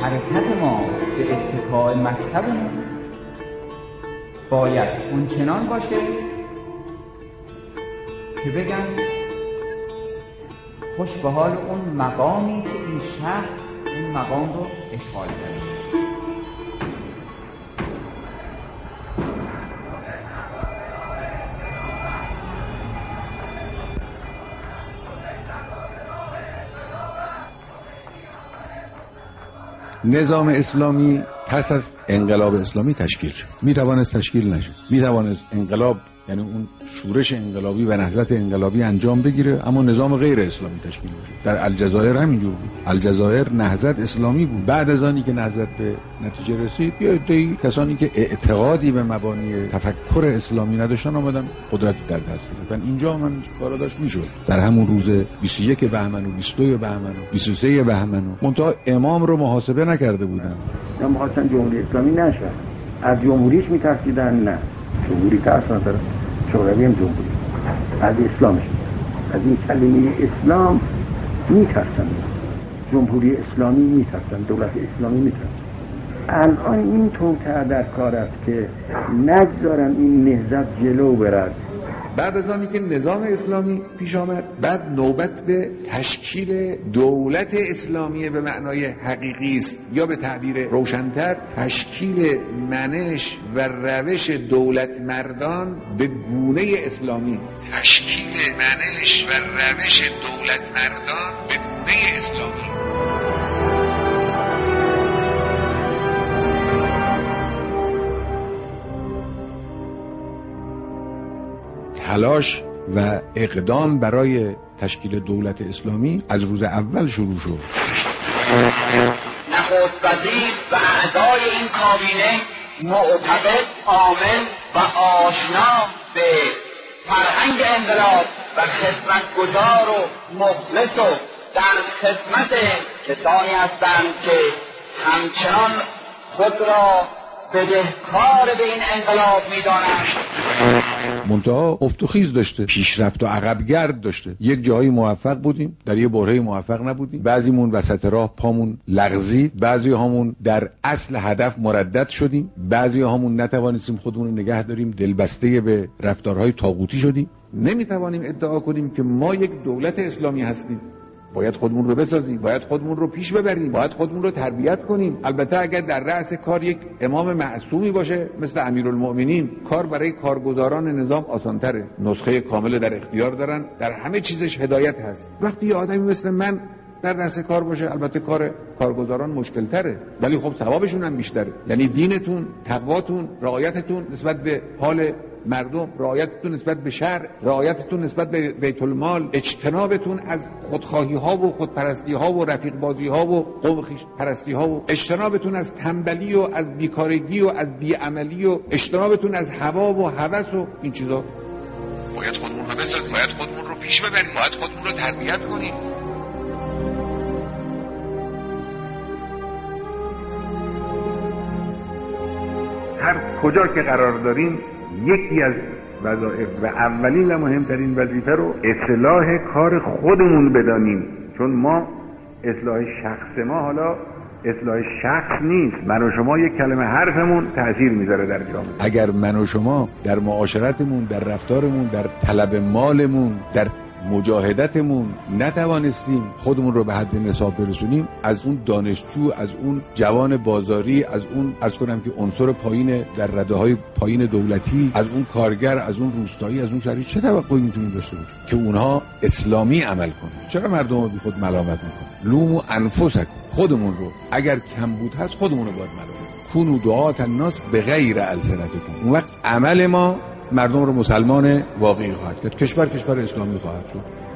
حرکت ما به اتکاء مکتبمون باید اونچنان باشه که بگن خوش به حال اون مقامی که این شخص این مقام رو اشغال کرده. نظام اسلامی پس از انقلاب اسلامی تشکیل شد. میتوانست تشکیل نشه، میتوانست انقلاب یعنی اون شورش انقلابی و نهضت انقلابی انجام بگیره اما نظام غیر اسلامی تشکیل بشه. در الجزایر همینجور بود. الجزایر نهضت اسلامی بود. بعد از آنی که نهضت به نتیجه رسید یا عده‌ای کسانی که اعتقادی به مبانی تفکر اسلامی نداشتن آمدن قدرت در دست گرفتن. اینجا من کارا داشت میشد. در همون روز 21 بهمن و 22 بهمن و 23 بهمن منتها امام رو محاسبه نکرده بودن. یا می‌خواستن جمهوری اسلامی نشه. از جمهوریش می‌ترسیدن. نه جمهوری ترس نداره. شوروی هم جمهوری از اسلامش از این کلمه اسلام میترسن. جمهوری اسلامی میترسن، دولت اسلامی میترسن. الان این توطئه در کار است که نگذارن این نهضت جلو برد. بعد از آنی که نظام اسلامی پیش آمد بعد نوبت به تشکیل دولت اسلامی به معنای حقیقی است یا به تعبیر روشن‌تر تشکیل منش و روش دولت مردان به گونه اسلامی. تشکیل منش و روش دولت مردان به گونه اسلامی. تلاش و اقدام برای تشکیل دولت اسلامی از روز اول شروع شد. نخست وزیر و اعضای این کابینه معتقد، عامل و آشنا به فرهنگ انقلاب و خدمتگزار و مخلص و در خدمت کسانی هستند که همچنان خود را بدهکار به این انقلاب می‌دانند. منتها افت و خیز داشته، پیشرفت و عقبگرد داشته. یک جایی موفق بودیم، در یه برهه موفق نبودیم. بعضیمون وسط راه پامون لغزید، بعضی هامون در اصل هدف مردد شدیم، بعضی هامون نتوانستیم خودمون رو نگه داریم، دلبسته به رفتارهای طاغوتی شدیم. نمیتوانیم ادعا کنیم که ما یک دولت اسلامی هستیم. باید خودمون رو بسازیم، باید خودمون رو پیش ببریم، باید خودمون رو تربیت کنیم. البته اگر در رأس کار یک امام معصومی باشه مثل امیرالمؤمنین، کار برای کارگزاران نظام آسان‌تره. نسخه کامل در اختیار دارن، در همه چیزش هدایت هست. وقتی یه آدمی مثل من در رأس کار باشه البته کار کارگزاران مشکل تره ولی خب ثوابشون هم بیشتره. یعنی دینتون، تقواتون، رعایتتون نسبت به حال مردم، رعایتتون نسبت به شرع، رعایتتون نسبت به بیت المال، اجتنابتون از خودخواهی ها و خودپرستی ها و رفیق بازی ها و قوم خویش پرستی ها و اجتنابتون از تنبلی و از بیکارگی و از بیعملی و اجتنابتون از هوا و هوس و این چیزا. باید خودمون رو بسازیم، باید خودمون رو پیش ببریم، باید خودمون رو تربیت کنیم. هر کجا که قرار داریم یکی از وظایف و اولین و مهمترین وظیفه رو اصلاح کار خودمون بدانیم. چون ما اصلاح شخص ما حالا اصلاح شخص نیست. من و شما یک کلمه حرفمون تأثیر میذاره در جامعه. اگر من و شما در معاشرتمون، در رفتارمون، در طلب مالمون، در مجاهدتمون نتوانستیم خودمون رو به حد نصاب برسونیم، از اون دانشجو، از اون جوان بازاری، از اون عرض کنم که عنصر پایین در رده‌های پایین دولتی، از اون کارگر، از اون روستایی، از اون شهری چه توقعی میتونیم داشته باشیم که اونها اسلامی عمل کنن؟ چرا مردم رو بی خود ملامت میکنن؟ لومو انفسکم، خودمون رو اگر کم بود هست خودمون رو باید ملامت کنیم. کونوا دعاة الناس بغیر السنتکم. اون وقت عمل ما مردم رو مسلمان واقعی خواهد کرد. کشور اسلامی خواهد شد.